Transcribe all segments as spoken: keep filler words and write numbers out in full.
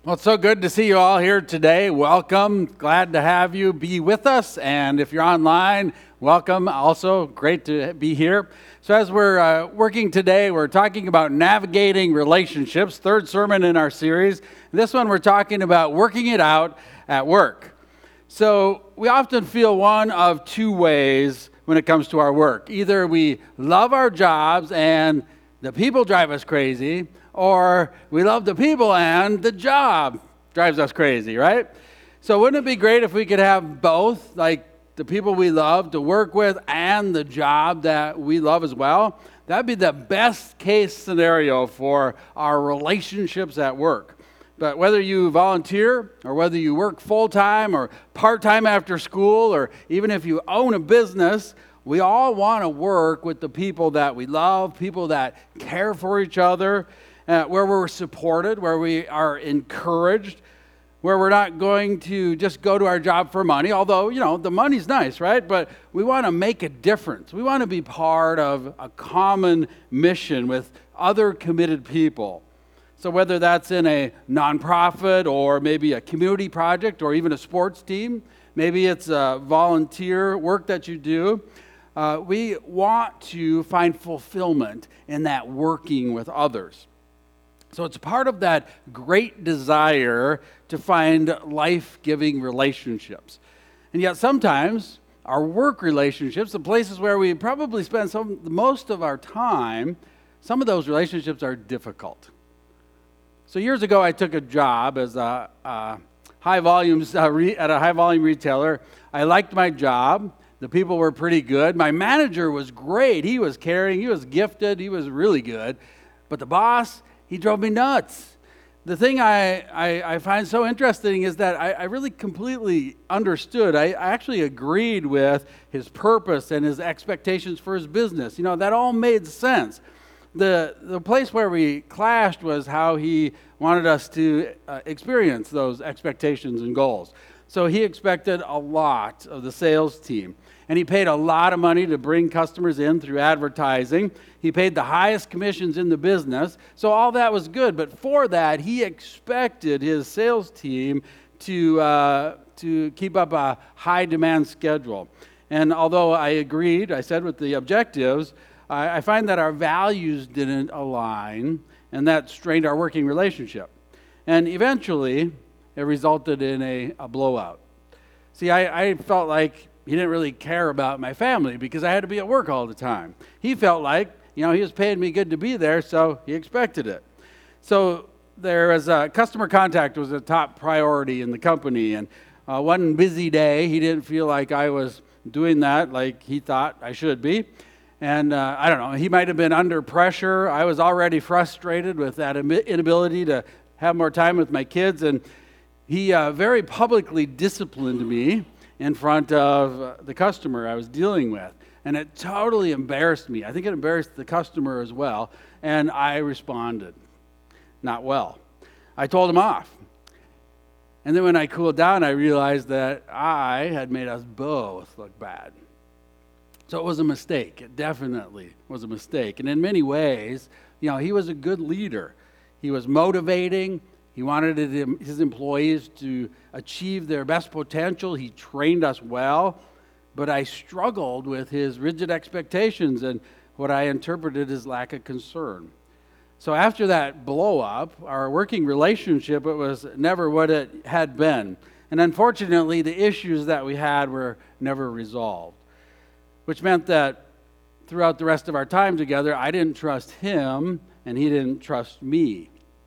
Well, it's so good to see you all here today. Welcome. Glad to have you be with us. And if you're online, welcome. Also, great to be here. So as we're uh, working today, we're talking about navigating relationships, third sermon in our series. This one, we're talking about working it out at work. So we often feel one of two ways when it comes to our work. Either we love our jobs and the people drive us crazy, or we love the people and the job drives us crazy, right? So wouldn't it be great if we could have both, like the people we love to work with and the job that we love as well? That'd be the best case scenario for our relationships at work. But whether you volunteer or whether you work full-time or part-time after school, or even if you own a business, we all want to work with the people that we love, people that care for each other, Uh, where we're supported, where we are encouraged, where we're not going to just go to our job for money, although, you know, the money's nice, right? But we want to make a difference. We want to be part of a common mission with other committed people. So whether that's in a nonprofit or maybe a community project or even a sports team, maybe it's a volunteer work that you do, uh, we want to find fulfillment in that working with others. So it's part of that great desire to find life-giving relationships. And yet sometimes our work relationships, the places where we probably spend some most of our time, some of those relationships are difficult. So years ago, I took a job as a, a high volumes uh, re, at a high-volume retailer. I liked my job. The people were pretty good. My manager was great. He was caring. He was gifted. He was really good. But the boss, he drove me nuts. The thing I, I, I find so interesting is that I, I really completely understood. I, I actually agreed with his purpose and his expectations for his business. You know, that all made sense. The, the place where we clashed was how he wanted us to uh, experience those expectations and goals. So he expected a lot of the sales team. And he paid a lot of money to bring customers in through advertising. He paid the highest commissions in the business. So all that was good. But for that, he expected his sales team to, uh, to keep up a high demand schedule. And although I agreed, I said with the objectives, I, I find that our values didn't align, and that strained our working relationship. And eventually, it resulted in a, a blowout. See, I, I felt like he didn't really care about my family because I had to be at work all the time. He felt like, you know, he was paying me good to be there, so he expected it. So there was a customer contact was a top priority in the company, and uh, one busy day, he didn't feel like I was doing that like he thought I should be. And uh, I don't know, he might have been under pressure. I was already frustrated with that inability to have more time with my kids, and he uh, very publicly disciplined me in front of uh, the customer I was dealing with. And it totally embarrassed me. I think it embarrassed the customer as well. And I responded not well. I told him off. And then when I cooled down, I realized that I had made us both look bad. So it was a mistake. It definitely was a mistake. And in many ways, you know, he was a good leader. He was motivating. He wanted his employees to achieve their best potential. He trained us well, but I struggled with his rigid expectations and what I interpreted as lack of concern. So after that blow up, our working relationship, it was never what it had been. And unfortunately, the issues that we had were never resolved, which meant that throughout the rest of our time together, I didn't trust him and he didn't trust me.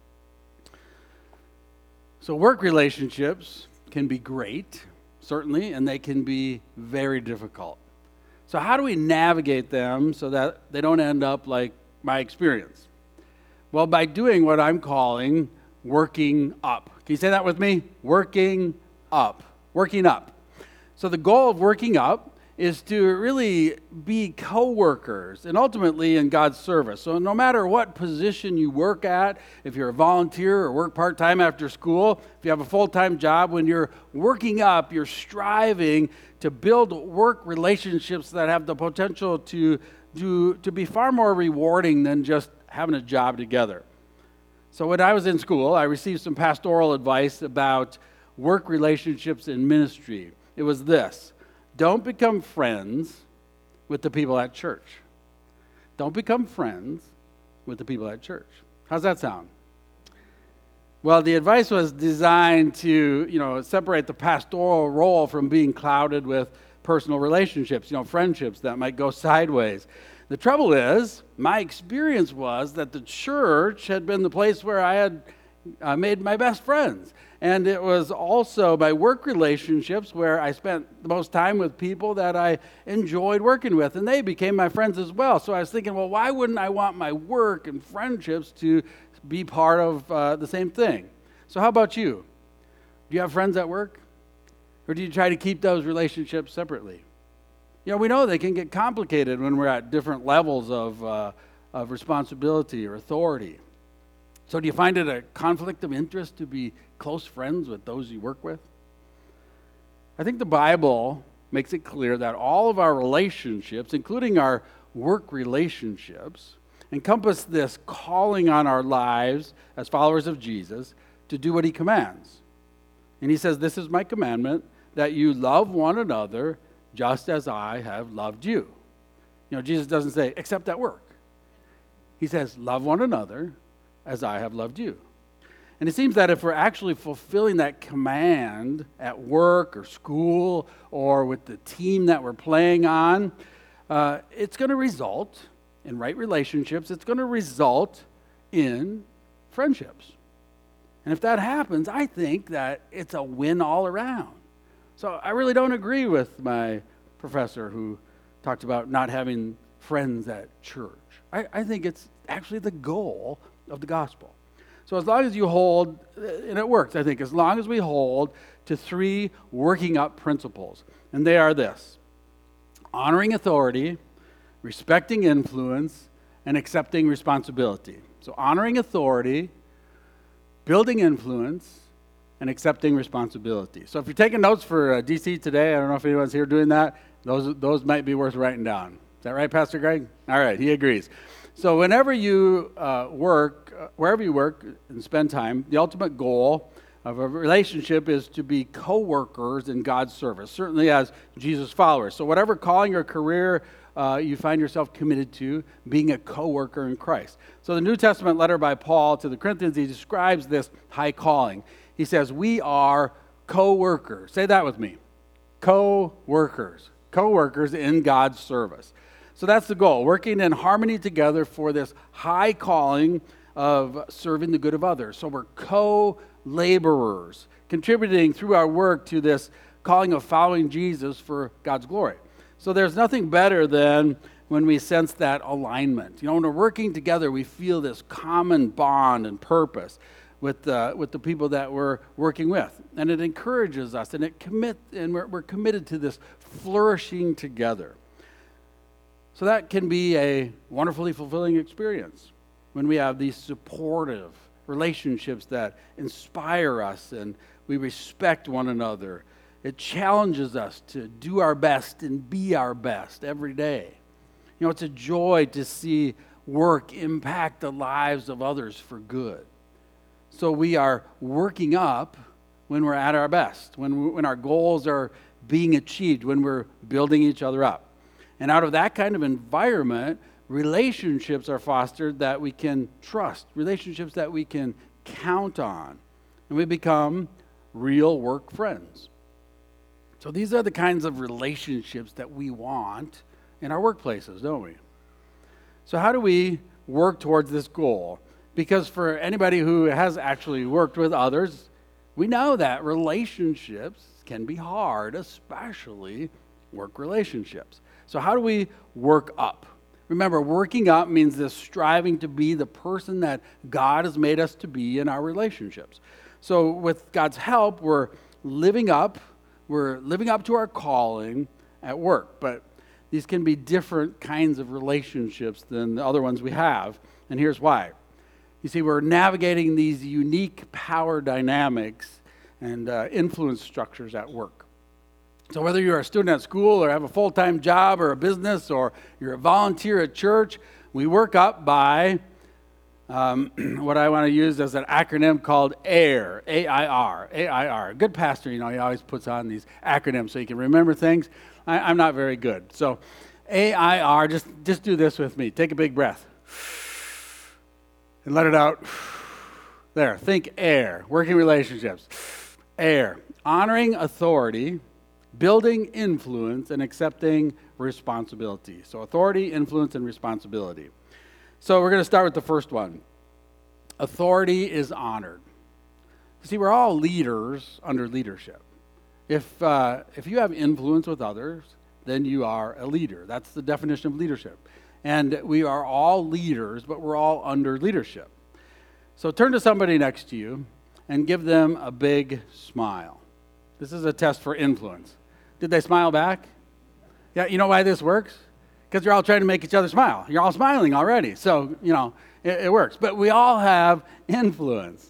So work relationships can be great, certainly, and they can be very difficult. So how do we navigate them so that they don't end up like my experience? Well, by doing what I'm calling working up. Can you say that with me? Working up. Working up. So the goal of working up is to really be co-workers and ultimately in God's service. So no matter what position you work at, if you're a volunteer or work part-time after school, if you have a full-time job, when you're working up, you're striving to build work relationships that have the potential to, to, to be far more rewarding than just having a job together. So when I was in school, I received some pastoral advice about work relationships in ministry. It was this: don't become friends with the people at church. Don't become friends with the people at church. How's that sound? Well, the advice was designed to, you know, separate the pastoral role from being clouded with personal relationships, you know, friendships that might go sideways. The trouble is, my experience was that the church had been the place where I had uh, made my best friends. And it was also my work relationships where I spent the most time with people that I enjoyed working with, and they became my friends as well. So I was thinking, well, why wouldn't I want my work and friendships to be part of uh, the same thing? So how about you? Do you have friends at work? Or do you try to keep those relationships separately? You know, we know they can get complicated when we're at different levels of, uh, of responsibility or authority. So do you find it a conflict of interest to be close friends with those you work with? I think the Bible makes it clear that all of our relationships, including our work relationships, encompass this calling on our lives as followers of Jesus to do what he commands. And he says, this is my commandment, that you love one another just as I have loved you. You know, Jesus doesn't say, except at work. He says, love one another as I have loved you. And it seems that if we're actually fulfilling that command at work or school or with the team that we're playing on, uh, it's going to result in right relationships. It's going to result in friendships. And if that happens, I think that it's a win all around. So I really don't agree with my professor who talked about not having friends at church. I, I think it's actually the goal of the gospel. So as long as you hold, and it works, I think, as long as we hold to three working up principles, and they are this: honoring authority, respecting influence, and accepting responsibility. So honoring authority, building influence, and accepting responsibility. So if you're taking notes for uh, D C today, I don't know if anyone's here doing that, those, those might be worth writing down. Is that right, Pastor Greg? All right, he agrees. So whenever you uh, work, uh, wherever you work and spend time, the ultimate goal of a relationship is to be co-workers in God's service, certainly as Jesus followers. So whatever calling or career uh, you find yourself committed to, being a co-worker in Christ. So the New Testament letter by Paul to the Corinthians, he describes this high calling. He says, we are co-workers. Say that with me. Co-workers. Co-workers in God's service. So that's the goal, working in harmony together for this high calling of serving the good of others. So we're co-laborers, contributing through our work to this calling of following Jesus for God's glory. So there's nothing better than when we sense that alignment. You know, when we're working together, we feel this common bond and purpose with uh, with the people that we're working with, and it encourages us, and it commit, and we're, we're committed to this flourishing together. So that can be a wonderfully fulfilling experience when we have these supportive relationships that inspire us and we respect one another. It challenges us to do our best and be our best every day. You know, it's a joy to see work impact the lives of others for good. So we are working up when we're at our best, when, we, when our goals are being achieved, when we're building each other up. And out of that kind of environment, relationships are fostered that we can trust, relationships that we can count on, and we become real work friends. So these are the kinds of relationships that we want in our workplaces, don't we? So how do we work towards this goal? Because for anybody who has actually worked with others, we know that relationships can be hard, especially work relationships. So how do we work up? Remember, working up means this striving to be the person that God has made us to be in our relationships. So with God's help, we're living up, we're living up to our calling at work. But these can be different kinds of relationships than the other ones we have. And here's why. You see, we're navigating these unique power dynamics and uh, influence structures at work. So whether you're a student at school or have a full-time job or a business or you're a volunteer at church, we work up by um, what I want to use is an acronym called AIR, A I R, A I R. A good pastor, you know, he always puts on these acronyms so you can remember things. I, I'm not very good. So A I R, just, just do this with me. Take a big breath and let it out. There, think AIR, working relationships. AIR, honoring authority, building influence, and accepting responsibility. So authority, influence, and responsibility. So we're going to start with the first one. Authority is honored. See, we're all leaders under leadership. If, uh, if you have influence with others, then you are a leader. That's the definition of leadership. And we are all leaders, but we're all under leadership. So turn to somebody next to you and give them a big smile. This is a test for influence. Did they smile back? Yeah, you know why this works? Because you're all trying to make each other smile. You're all smiling already. So, you know, it, it works. But we all have influence.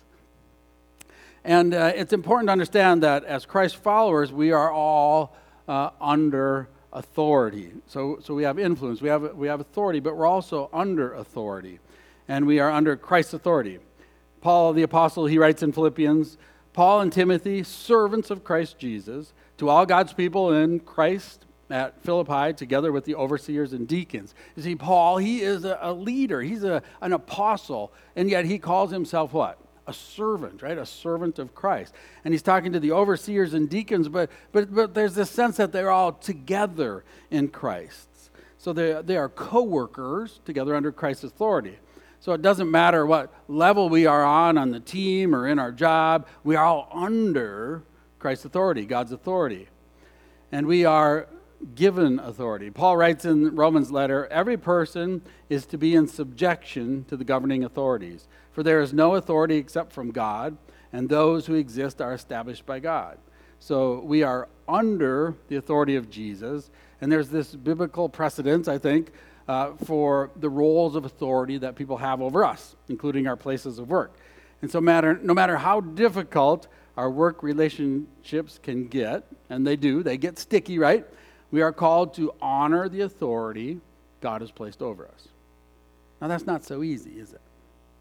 And uh, it's important to understand that as Christ followers, we are all uh, under authority. So, so we have influence, we have, we have authority, but we're also under authority. And we are under Christ's authority. Paul the Apostle, he writes in Philippians, Paul and Timothy, servants of Christ Jesus, to all God's people in Christ at Philippi, together with the overseers and deacons. You see, Paul, he is a, a leader. He's a, an apostle, and yet he calls himself what? A servant, right? A servant of Christ. And he's talking to the overseers and deacons, but but but there's this sense that they're all together in Christ. So they, they are co-workers together under Christ's authority. So it doesn't matter what level we are on on the team or in our job, we are all under Christ's authority, God's authority. And we are given authority. Paul writes in Romans letter, every person is to be in subjection to the governing authorities, for there is no authority except from God, and those who exist are established by God. So we are under the authority of Jesus, and there's this biblical precedence, I think, Uh, for the roles of authority that people have over us, including our places of work. And so matter, no matter how difficult our work relationships can get, and they do, they get sticky, right? We are called to honor the authority God has placed over us. Now that's not so easy, is it?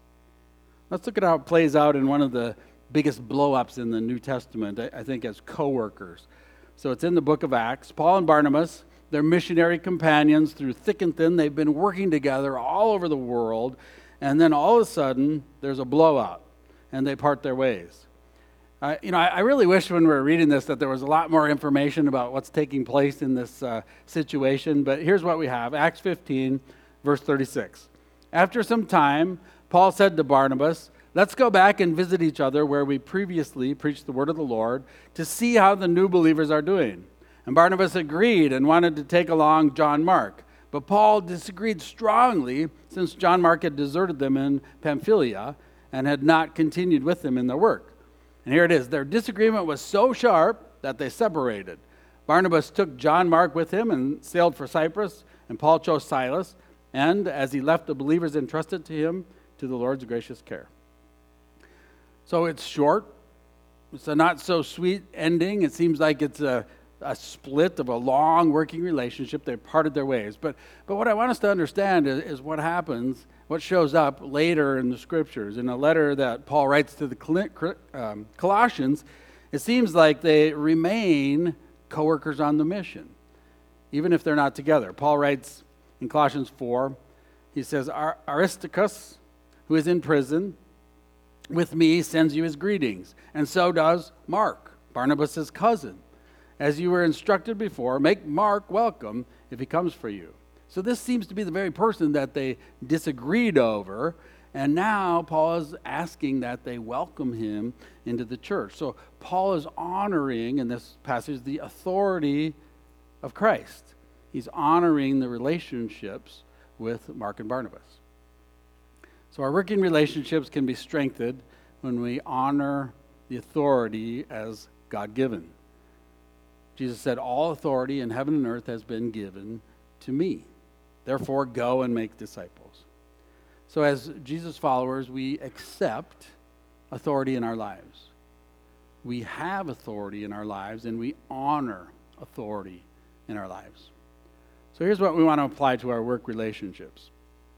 Let's look at how it plays out in one of the biggest blow-ups in the New Testament, I, I think as co-workers. So it's in the book of Acts. Paul and Barnabas, they're missionary companions through thick and thin. They've been working together all over the world. And then all of a sudden, there's a blowout, and they part their ways. Uh, you know, I, I really wish when we were reading this that there was a lot more information about what's taking place in this uh, situation. But here's what we have. Acts fifteen, verse thirty-six. After some time, Paul said to Barnabas, let's go back and visit each other where we previously preached the word of the Lord to see how the new believers are doing. And Barnabas agreed and wanted to take along John Mark. But Paul disagreed strongly since John Mark had deserted them in Pamphylia and had not continued with them in their work. And here it is. Their disagreement was so sharp that they separated. Barnabas took John Mark with him and sailed for Cyprus, and Paul chose Silas, and as he left, the believers entrusted to him to the Lord's gracious care. So it's short. It's a not so sweet ending. It seems like it's a a split of a long working relationship. They parted their ways. But but what I want us to understand is, is what happens, what shows up later in the scriptures. In a letter that Paul writes to the um, Colossians, it seems like they remain co-workers on the mission, even if they're not together. Paul writes in Colossians four, he says, Ar- Aristarchus, who is in prison with me, sends you his greetings. And so does Mark, Barnabas' cousin. As you were instructed before, make Mark welcome if he comes for you. So this seems to be the very person that they disagreed over, and now Paul is asking that they welcome him into the church. So Paul is honoring, in this passage, the authority of Christ. He's honoring the relationships with Mark and Barnabas. So our working relationships can be strengthened when we honor the authority as God-given. Jesus said, all authority in heaven and earth has been given to me. Therefore, go and make disciples. So as Jesus followers, we accept authority in our lives. We have authority in our lives, and we honor authority in our lives. So here's what we want to apply to our work relationships.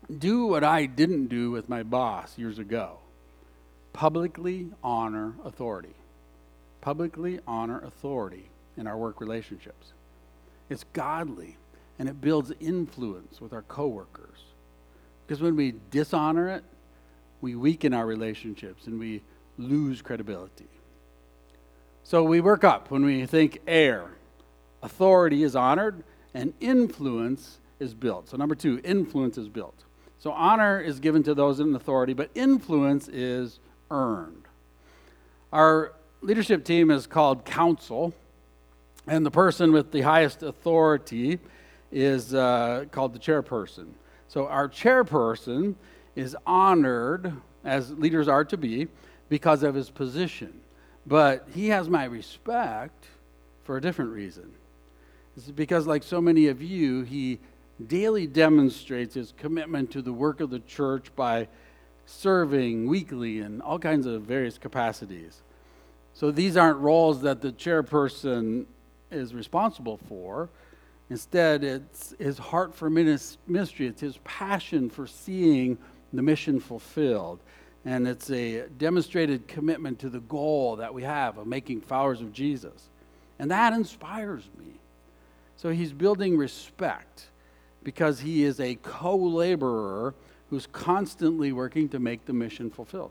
do what I didn't do with my boss years ago. Publicly honor authority. Publicly honor authority in our work relationships. It's godly, and it builds influence with our coworkers. Because when we dishonor it, we weaken our relationships and we lose credibility. So we work up when we think air. Authority is honored and influence is built. So number two, influence is built. So honor is given to those in authority, but influence is earned. Our leadership team is called council, and the person with the highest authority is uh, called the chairperson. So our chairperson is honored, as leaders are to be, because of his position. But he has my respect for a different reason. This is because, like so many of you, he daily demonstrates his commitment to the work of the church by serving weekly in all kinds of various capacities. So these aren't roles that the chairperson is responsible for. Instead, it's his heart for ministry. It's his passion for seeing the mission fulfilled. And it's a demonstrated commitment to the goal that we have of making followers of Jesus. And that inspires me. So he's building respect because he is a co-laborer who's constantly working to make the mission fulfilled.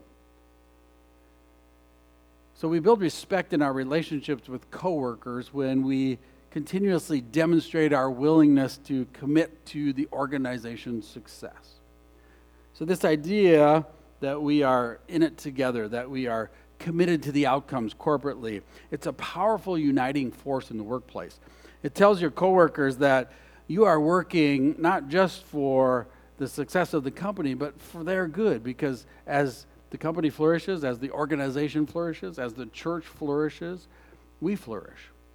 So we build respect in our relationships with coworkers when we continuously demonstrate our willingness to commit to the organization's success. So this idea that we are in it together, that we are committed to the outcomes corporately, it's a powerful uniting force in the workplace. It tells your coworkers that you are working not just for the success of the company, but for their good, because as the company flourishes, as the organization flourishes, as the church flourishes, we flourish.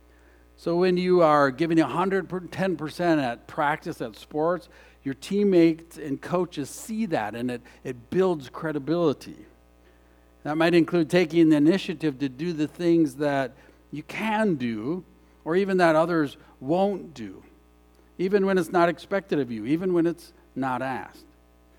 So when you are giving one hundred ten percent at practice, at sports, your teammates and coaches see that, and it, it builds credibility. That might include taking the initiative to do the things that you can do, or even that others won't do, even when it's not expected of you, even when it's not asked.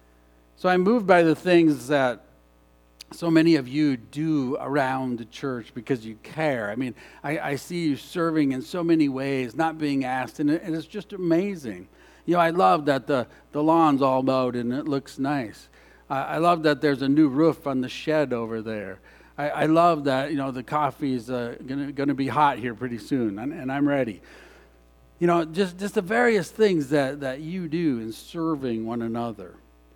So I'm moved by the things that so many of you do around the church because you care. I mean, I, I see you serving in so many ways, not being asked, and, it, and it's just amazing. You know, I love that the, the lawn's all mowed and it looks nice. I, I love that there's a new roof on the shed over there. I, I love that, you know, the coffee's uh, gonna, gonna be hot here pretty soon, and, and I'm ready. You know, just, just the various things that, that you do in serving one another.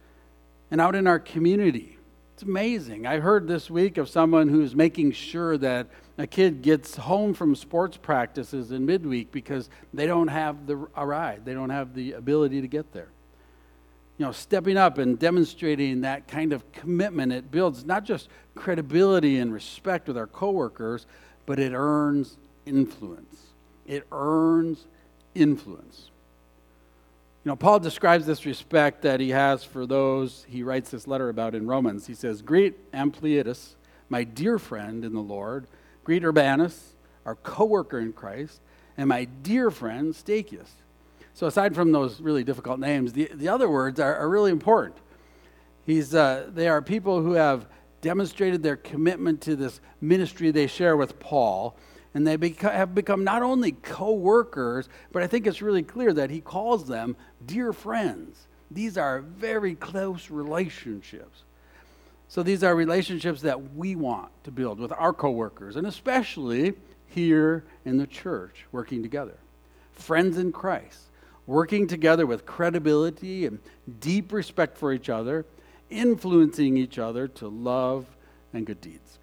And out in our community, it's amazing. I heard this week of someone who's making sure that a kid gets home from sports practices in midweek because they don't have the, a ride. They don't have the ability to get there. You know, stepping up and demonstrating that kind of commitment, it builds not just credibility and respect with our coworkers, but it earns influence. It earns influence. You know, Paul describes this respect that he has for those he writes this letter about in Romans. He says, "Greet Ampliatus, my dear friend in the Lord. Greet Urbanus, our co-worker in Christ, and my dear friend Stachys." So aside from those really difficult names, the, the other words are, are really important. He's, uh, they are people who have demonstrated their commitment to this ministry they share with Paul, and they beca- have become not only co-workers, but I think it's really clear that he calls them dear friends. These are very close relationships. So these are relationships that we want to build with our co-workers, and especially here in the church, working together. Friends in Christ, working together with credibility and deep respect for each other, influencing each other to love and good deeds.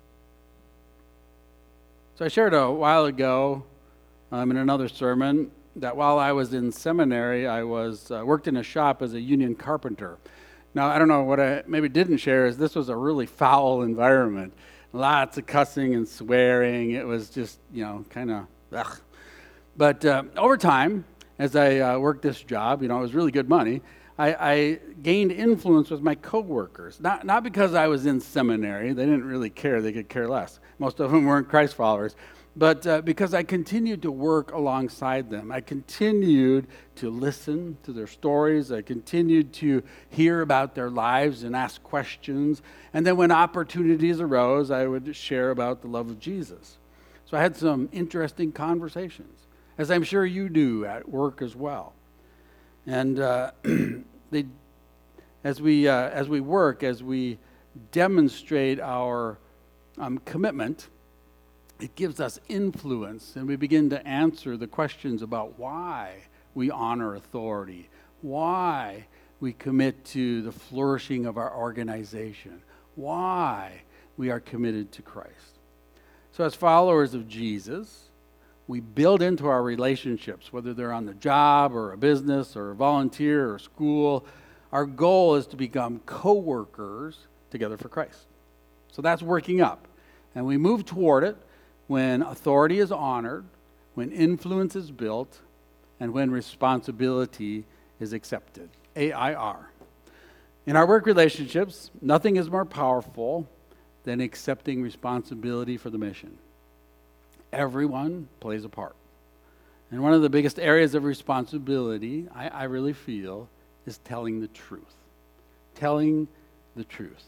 So I shared a while ago um, in another sermon that while I was in seminary, I was uh, worked in a shop as a union carpenter. Now, I don't know what I maybe didn't share is this was a really foul environment. Lots of cussing and swearing. It was just, you know, kind of, ugh. But uh, over time, as I uh, worked this job, you know, it was really good money. I, I gained influence with my coworkers, not, not because I was in seminary. They didn't really care. They could care less. Most of them weren't Christ followers. But uh, because I continued to work alongside them. I continued to listen to their stories. I continued to hear about their lives and ask questions. And then when opportunities arose, I would share about the love of Jesus. So I had some interesting conversations, as I'm sure you do at work as well. And uh, they, as we uh, as we work, as we demonstrate our um, commitment, it gives us influence, and we begin to answer the questions about why we honor authority, why we commit to the flourishing of our organization, why we are committed to Christ. So as followers of Jesus, we build into our relationships, whether they're on the job or a business or a volunteer or school. Our goal is to become co-workers together for Christ. So that's working up. And we move toward it when authority is honored, when influence is built, and when responsibility is accepted. A I R. In our work relationships, nothing is more powerful than accepting responsibility for the mission. Everyone plays a part. And one of the biggest areas of responsibility, I, I really feel, is telling the truth. Telling the truth.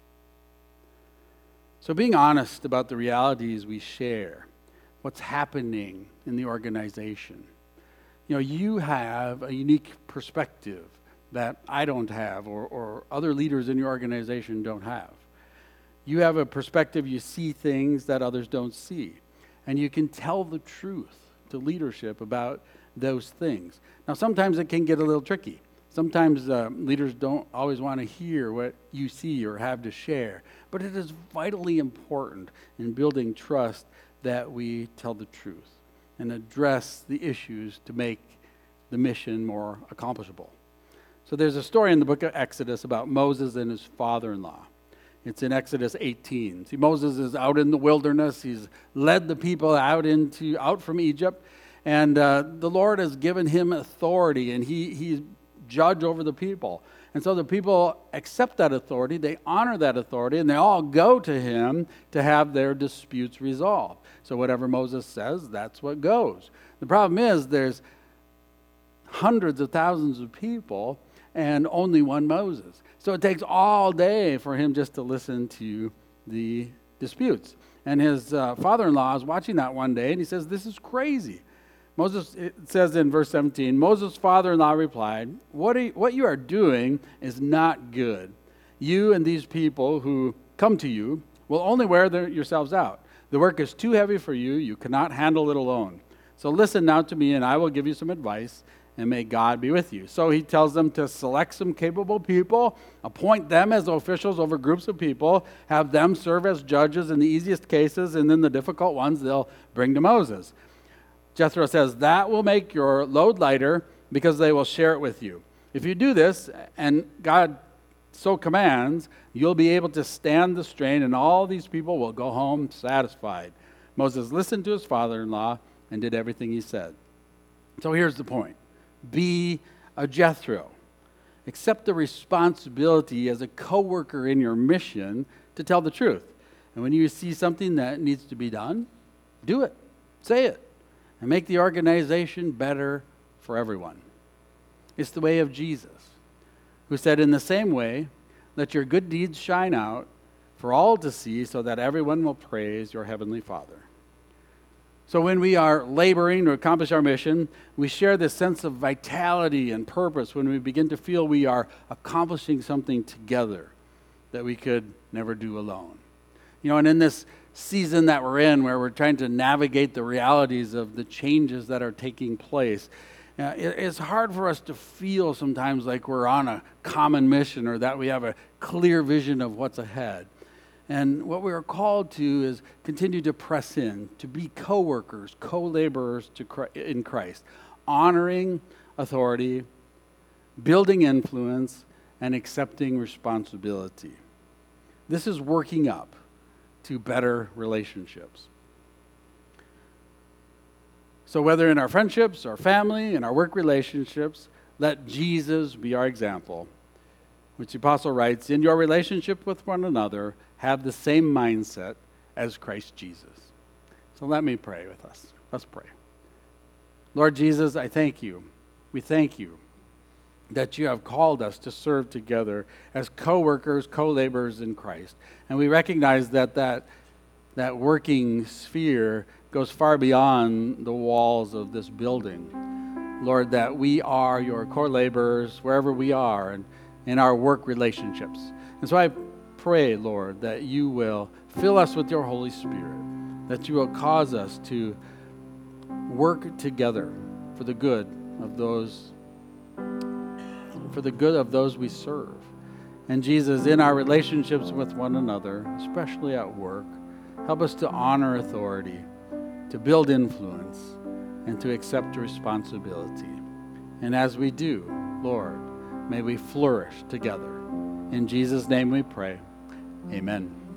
So being honest about the realities we share, what's happening in the organization. You know, you have a unique perspective that I don't have, or, or other leaders in your organization don't have. You have a perspective, you see things that others don't see. And you can tell the truth to leadership about those things. Now, sometimes it can get a little tricky. Sometimes uh, leaders don't always want to hear what you see or have to share. But it is vitally important in building trust that we tell the truth and address the issues to make the mission more accomplishable. So there's a story in the book of Exodus about Moses and his father-in-law. It's in Exodus eighteen. See, Moses is out in the wilderness. He's led the people out into out from Egypt, and uh, the Lord has given him authority, and he he's judge over the people. And so the people accept that authority. They honor that authority, and they all go to him to have their disputes resolved. So whatever Moses says, that's what goes. The problem is there's hundreds of thousands of people and only one Moses. So it takes all day for him just to listen to the disputes. And his uh, father-in-law is watching that one day, and he says, this is crazy. Moses, it says in verse seventeen, Moses' father-in-law replied, what, are you, what you are doing is not good. You and these people who come to you will only wear their, yourselves out. The work is too heavy for you. You cannot handle it alone. So listen now to me, and I will give you some advice, and may God be with you. So he tells them to select some capable people, appoint them as officials over groups of people, have them serve as judges in the easiest cases, and then the difficult ones they'll bring to Moses. Jethro says, that will make your load lighter because they will share it with you. If you do this, and God so commands, you'll be able to stand the strain, and all these people will go home satisfied. Moses listened to his father-in-law and did everything he said. So here's the point. Be a Jethro. Accept the responsibility as a co-worker in your mission to tell the truth. And when you see something that needs to be done, do it. Say it. And make the organization better for everyone. It's the way of Jesus, who said, in the same way, let your good deeds shine out for all to see so that everyone will praise your heavenly Father. So when we are laboring to accomplish our mission, we share this sense of vitality and purpose when we begin to feel we are accomplishing something together that we could never do alone. You know, and in this season that we're in, where we're trying to navigate the realities of the changes that are taking place, uh, it, it's hard for us to feel sometimes like we're on a common mission or that we have a clear vision of what's ahead. And what we are called to is continue to press in, to be co-workers, co-laborers to Christ, in Christ, honoring authority, building influence, and accepting responsibility. This is working up to better relationships. So whether in our friendships, our family, and our work relationships, Let Jesus be our example, which the apostle writes, in your relationship with one another, have the same mindset as Christ Jesus. So let me pray with us. Let's pray. Lord Jesus, I thank you. We thank you that you have called us to serve together as co-workers, co-laborers in Christ. And we recognize that that, that working sphere goes far beyond the walls of this building. Lord, that we are your co-laborers wherever we are and in our work relationships. And so I pray, Lord, that you will fill us with your Holy Spirit, that you will cause us to work together for the good of those for the good of those we serve. And Jesus, in our relationships with one another, especially at work, help us to honor authority, to build influence, and to accept responsibility. And as we do, Lord, may we flourish together. In Jesus' name we pray. Amen.